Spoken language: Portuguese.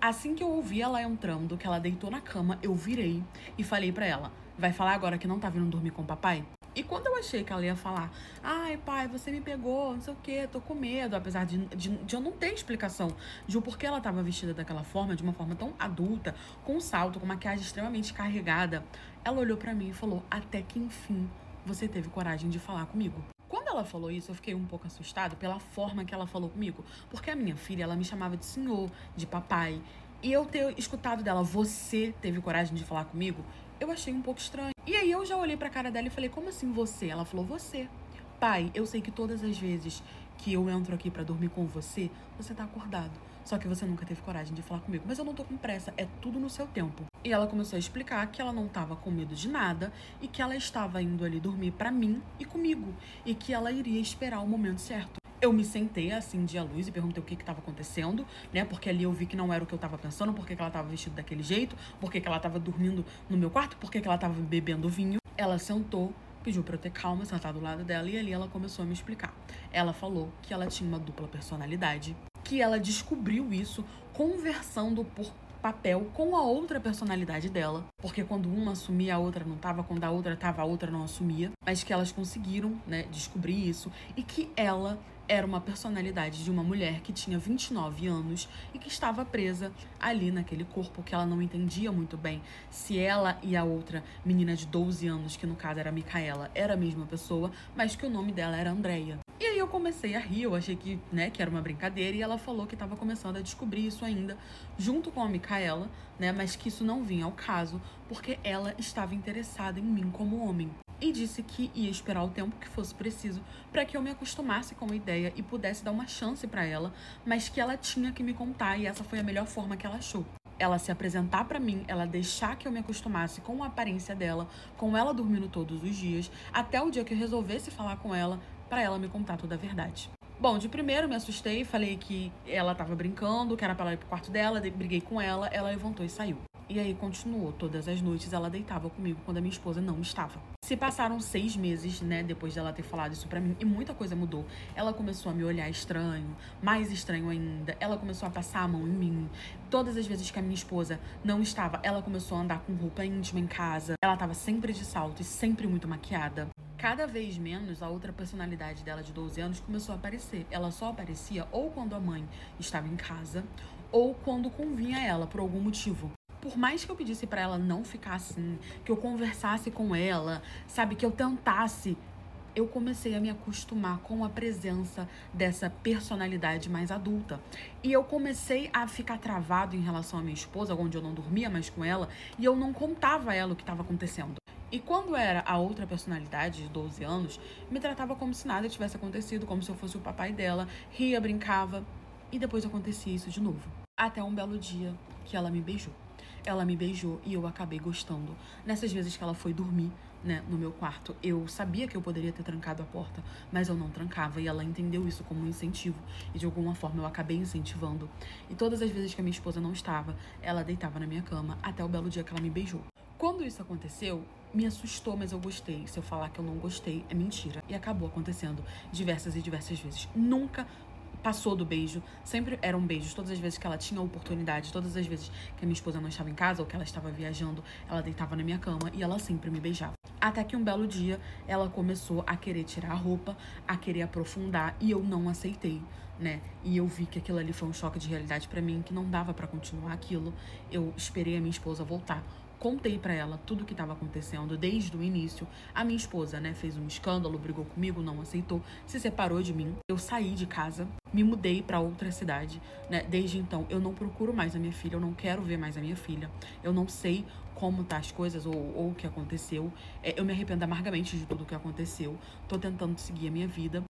Assim que eu ouvi ela entrando, que ela deitou na cama, eu virei e falei pra ela: vai falar agora que não tá vindo dormir com o papai? E quando eu achei que ela ia falar: ai, pai, você me pegou, não sei o que, tô com medo, apesar de eu não ter explicação de o porquê ela tava vestida daquela forma, de uma forma tão adulta, com um salto, com maquiagem extremamente carregada, ela olhou pra mim e falou: até que enfim você teve coragem de falar comigo. Quando ela falou isso, eu fiquei um pouco assustada pela forma que ela falou comigo. Porque a minha filha, ela me chamava de senhor, de papai. E eu ter escutado dela: você teve coragem de falar comigo, eu achei um pouco estranho. E aí eu já olhei pra cara dela e falei: como assim você? Ela falou: você. Pai, eu sei que todas as vezes que eu entro aqui pra dormir com você, você tá acordado. Só que você nunca teve coragem de falar comigo. Mas eu não tô com pressa, é tudo no seu tempo. E ela começou a explicar que ela não tava com medo de nada e que ela estava indo ali dormir pra mim e comigo. E que ela iria esperar o momento certo. Eu me sentei, acendi a luz e perguntei o que estava acontecendo, né? Porque ali eu vi que não era o que eu tava pensando, por que ela tava vestida daquele jeito, por que ela tava dormindo no meu quarto, por que ela tava bebendo vinho. Ela sentou, pediu pra eu ter calma, sentar do lado dela, e ali ela começou a me explicar. Ela falou que ela tinha uma dupla personalidade, que ela descobriu isso conversando por papel com a outra personalidade dela, porque quando uma assumia, a outra não tava, quando a outra tava, a outra não assumia, mas que elas conseguiram, né, descobrir isso, e que ela era uma personalidade de uma mulher que tinha 29 anos e que estava presa ali naquele corpo, que ela não entendia muito bem se ela e a outra menina de 12 anos, que no caso era a Micaela, era a mesma pessoa, mas que o nome dela era Andreia. E aí eu comecei a rir, eu achei que, né, que era uma brincadeira, e ela falou que estava começando a descobrir isso ainda, junto com a Micaela, né, mas que isso não vinha ao caso, porque ela estava interessada em mim como homem. E disse que ia esperar o tempo que fosse preciso para que eu me acostumasse com a ideia e pudesse dar uma chance para ela, mas que ela tinha que me contar, e essa foi a melhor forma que ela achou. Ela se apresentar pra mim, ela deixar que eu me acostumasse com a aparência dela, com ela dormindo todos os dias, até o dia que eu resolvesse falar com ela, pra ela me contar toda a verdade. Bom, de primeiro me assustei, falei que ela tava brincando, que era pra ela ir pro quarto dela, briguei com ela levantou e saiu. E aí continuou, todas as noites ela deitava comigo quando a minha esposa não estava. Se passaram 6 meses, né, depois dela ter falado isso pra mim, e muita coisa mudou. Ela começou a me olhar estranho, mais estranho ainda. Ela começou a passar a mão em mim. Todas as vezes que a minha esposa não estava, ela começou a andar com roupa íntima em casa. Ela tava sempre de salto e sempre muito maquiada. Cada vez menos a outra personalidade dela de 12 anos começou a aparecer. Ela só aparecia ou quando a mãe estava em casa ou quando convinha a ela, por algum motivo. Por mais que eu pedisse pra ela não ficar assim, que eu conversasse com ela, sabe, que eu tentasse, eu comecei a me acostumar com a presença dessa personalidade mais adulta. E eu comecei a ficar travado em relação à minha esposa, onde eu não dormia mais com ela, e eu não contava a ela o que estava acontecendo. E quando era a outra personalidade de 12 anos, me tratava como se nada tivesse acontecido, como se eu fosse o papai dela, ria, brincava, e depois acontecia isso de novo. Até um belo dia que ela me beijou. Ela me beijou e eu acabei gostando. Nessas vezes que ela foi dormir, né, no meu quarto, eu sabia que eu poderia ter trancado a porta, mas eu não trancava, e ela entendeu isso como um incentivo, e de alguma forma eu acabei incentivando. E todas as vezes que a minha esposa não estava, ela deitava na minha cama, até o belo dia que ela me beijou. Quando isso aconteceu, me assustou, mas eu gostei. Se eu falar que eu não gostei, é mentira. E acabou acontecendo diversas e diversas vezes. Nunca passou do beijo, sempre eram beijos. Todas as vezes que ela tinha oportunidade, todas as vezes que a minha esposa não estava em casa ou que ela estava viajando, ela deitava na minha cama e ela sempre me beijava. Até que um belo dia, ela começou a querer tirar a roupa, a querer aprofundar, e eu não aceitei, né? E eu vi que aquilo ali foi um choque de realidade pra mim, que não dava pra continuar aquilo. Eu esperei a minha esposa voltar. Contei pra ela tudo o que estava acontecendo desde o início. A minha esposa, né, fez um escândalo, brigou comigo, não aceitou, se separou de mim. Eu saí de casa, me mudei pra outra cidade, né? Desde então, eu não procuro mais a minha filha, eu não quero ver mais a minha filha. Eu não sei como tá as coisas ou o que aconteceu. Eu me arrependo amargamente de tudo o que aconteceu. Tô tentando seguir a minha vida.